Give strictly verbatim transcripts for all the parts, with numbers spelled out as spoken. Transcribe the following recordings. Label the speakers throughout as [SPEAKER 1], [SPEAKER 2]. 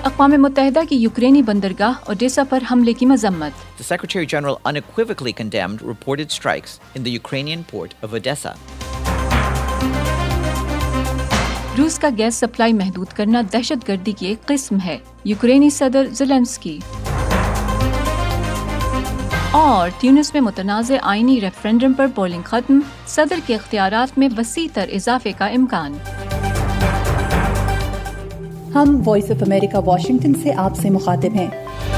[SPEAKER 1] اقوام متحدہ کی یوکرینی بندرگاہ اوڈیسا پر حملے کی مذمت.
[SPEAKER 2] The Secretary General unequivocally condemned reported strikes in the Ukrainian port of Odessa.
[SPEAKER 1] روس کا گیس سپلائی محدود کرنا دہشت گردی کی ایک قسم ہے، یوکرینی صدر زیلنسکی. اور تیونس میں متنازع آئینی ریفرینڈم پر پولنگ ختم، صدر کے اختیارات میں وسیع تر اضافے کا امکان.
[SPEAKER 3] ہم وائس آف امریکہ واشنگٹن سے آپ سے مخاطب ہیں.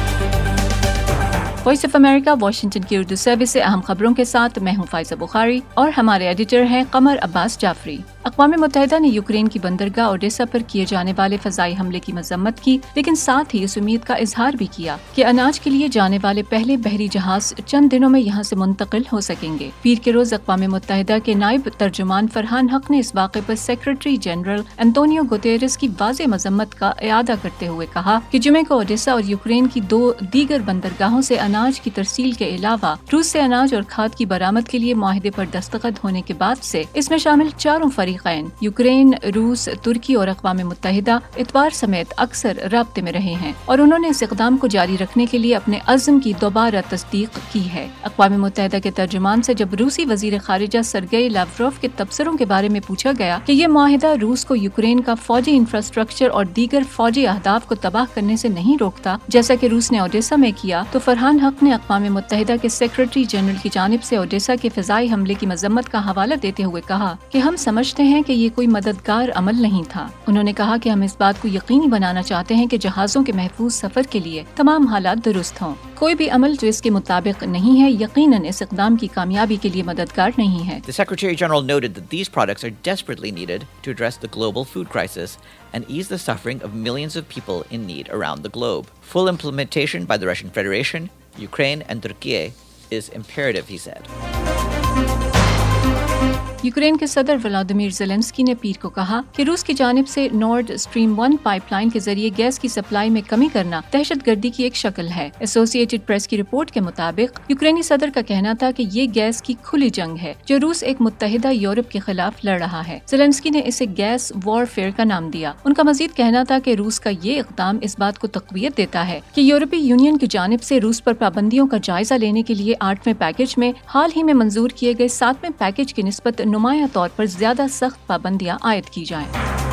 [SPEAKER 1] وائس آف امریکہ واشنگٹن کی اردو سروس سے اہم خبروں کے ساتھ میں ہوں فائزہ بخاری اور ہمارے ایڈیٹر ہیں قمر عباس جعفری. اقوام متحدہ نے یوکرین کی بندرگاہ اوڈیسا پر کیے جانے والے فضائی حملے کی مذمت کی، لیکن ساتھ ہی اس امید کا اظہار بھی کیا کہ اناج کے لیے جانے والے پہلے بحری جہاز چند دنوں میں یہاں سے منتقل ہو سکیں گے. پیر کے روز اقوام متحدہ کے نائب ترجمان فرحان حق نے اس واقعے پر سیکرٹری جنرل انطونیو گوتیرس کی واضح مذمت کا اعادہ کرتے ہوئے کہا کہ جمعے کو اوڈیسا اور یوکرین کی دو دیگر بندرگاہوں سے اناج کی ترسیل کے علاوہ روس سے اناج اور کھاد کی برآمد کے لیے معاہدے پر دستخط ہونے کے بعد سے اس میں شامل چاروں فریقین یوکرین، روس، ترکی اور اقوام متحدہ اتوار سمیت اکثر رابطے میں رہے ہیں اور انہوں نے اس اقدام کو جاری رکھنے کے لیے اپنے عزم کی دوبارہ تصدیق کی ہے. اقوام متحدہ کے ترجمان سے جب روسی وزیر خارجہ سرگئی لاوروف کے تبصروں کے بارے میں پوچھا گیا کہ یہ معاہدہ روس کو یوکرین کا فوجی انفراسٹرکچر اور دیگر فوجی اہداف کو تباہ کرنے سے نہیں روکتا جیسا کہ روس نے اوڈیسا میں کیا، تو فرحان حق نے اقوام متحدہ کے سیکرٹری جنرل کی جانب سے اوڈیسا کے فضائی حملے کی مذمت کا حوالہ دیتے ہوئے کہا کہ ہم سمجھتے ہیں کہ یہ کوئی مددگار عمل نہیں تھا. انہوں نے کہا کہ ہم اس بات کو یقینی بنانا چاہتے ہیں کہ جہازوں کے محفوظ سفر کے لیے تمام حالات درست ہوں. کوئی بھی عمل جو اس کے مطابق نہیں ہے یقیناً اس اقدام کی کامیابی کے لیے مددگار نہیں ہے.
[SPEAKER 2] The Secretary General noted that these products are desperately needed to address the global food crisis and ease the suffering of millions of people in need around the globe. Full implementation by the Russian Federation, Ukraine and Turkey is imperative, he said.
[SPEAKER 1] Ukraine کے صدر Vladimir Zelensky نے پیر کو کہا کہ روس کی جانب سے Nord Stream one pipeline کے ذریعے گیس کی سپلائی میں کمی کرنا دہشت گردی کی ایک شکل ہے. ایسوسی ایٹڈ پریس کی رپورٹ کے مطابق یوکرینی صدر کا کہنا تھا کہ یہ گیس کی کھلی جنگ ہے جو روس ایک متحدہ یورپ کے خلاف لڑ رہا ہے. زیلنسکی نے اسے گیس وار فیئر کا نام دیا. ان کا مزید کہنا تھا کہ روس کا یہ اقدام اس بات کو تقویت دیتا ہے کہ یورپی یونین کی جانب سے روس پر پابندیوں کا جائزہ لینے کے لیے آٹھویں پیکج میں حال ہی میں منظور کیے گئے ساتویں پیکج کی نسبت نمایاں طور پر زیادہ سخت پابندیاں عائد کی جائیں.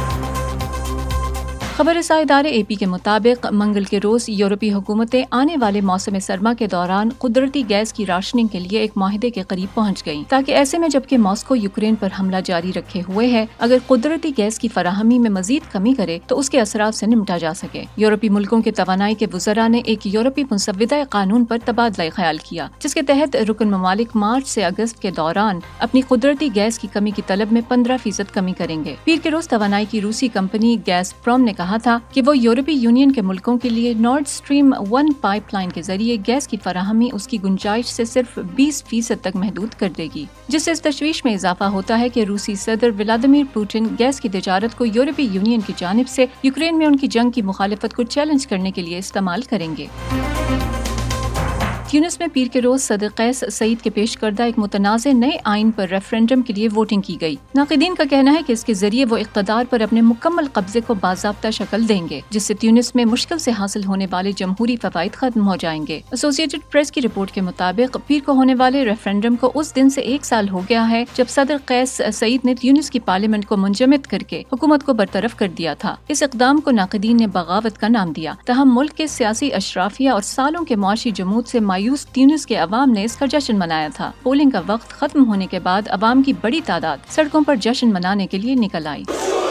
[SPEAKER 1] خبر رساں ادارے اے پی کے مطابق منگل کے روز یورپی حکومتیں آنے والے موسم سرما کے دوران قدرتی گیس کی راشننگ کے لیے ایک معاہدے کے قریب پہنچ گئیں تاکہ ایسے میں جبکہ ماسکو یوکرین پر حملہ جاری رکھے ہوئے ہے اگر قدرتی گیس کی فراہمی میں مزید کمی کرے تو اس کے اثرات سے نمٹا جا سکے. یورپی ملکوں کے توانائی کے وزراء نے ایک یورپی مسودہ قانون پر تبادلہ خیال کیا جس کے تحت رکن ممالک مارچ سے اگست کے دوران اپنی قدرتی گیس کی کمی کی طلب میں پندرہ فیصد کمی کریں گے. پیر کے روز توانائی کی روسی کمپنی گیس پروم نے کہا تھا کہ وہ یورپی یونین کے ملکوں کے لیے Nord Stream one pipeline کے ذریعے گیس کی فراہمی اس کی گنجائش سے صرف بیس فیصد تک محدود کر دے گی، جس سے اس تشویش میں اضافہ ہوتا ہے کہ روسی صدر ولادیمیر پوٹن گیس کی تجارت کو یورپی یونین کی جانب سے یوکرین میں ان کی جنگ کی مخالفت کو چیلنج کرنے کے لیے استعمال کریں گے. تیونس میں پیر کے روز صدر قیس سعید کے پیش کردہ ایک متنازع نئے آئین پر ریفرینڈم کے لیے ووٹنگ کی گئی. ناقدین کا کہنا ہے کہ اس کے ذریعے وہ اقتدار پر اپنے مکمل قبضے کو باضابطہ شکل دیں گے جس سے تیونس میں مشکل سے حاصل ہونے والے جمہوری فوائد ختم ہو جائیں گے. ایسوسی ایٹڈ پریس کی رپورٹ کے مطابق پیر کو ہونے والے ریفرینڈم کو اس دن سے ایک سال ہو گیا ہے جب صدر قیس سعید نے تیونس کی پارلیمنٹ کو منجمد کر کے حکومت کو برطرف کر دیا تھا. اس اقدام کو ناقدین نے بغاوت کا نام دیا. تاہم ملک کے سیاسی اشرافیہ اور سالوں کے معاشی جمود سے مایوس تیونس کے عوام نے اس کا جشن منایا تھا. پولنگ کا وقت ختم ہونے کے بعد عوام کی بڑی تعداد سڑکوں پر جشن منانے کے لیے نکل آئی.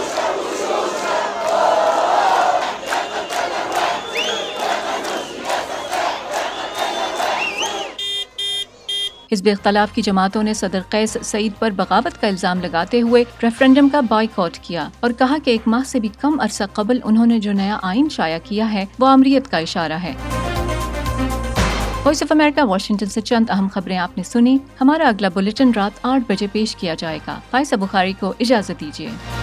[SPEAKER 1] حزب اختلاف کی جماعتوں نے صدر قیس سعید پر بغاوت کا الزام لگاتے ہوئے ریفرینڈم کا بائیکاٹ کیا اور کہا کہ ایک ماہ سے بھی کم عرصہ قبل انہوں نے جو نیا آئین شائع کیا ہے وہ آمریت کا اشارہ ہے. وائس آف امریکہ واشنگٹن سے چند اہم خبریں آپ نے سنی. ہمارا اگلا بلیٹن رات آٹھ بجے پیش کیا جائے گا. فائزہ بخاری کو اجازت دیجیے.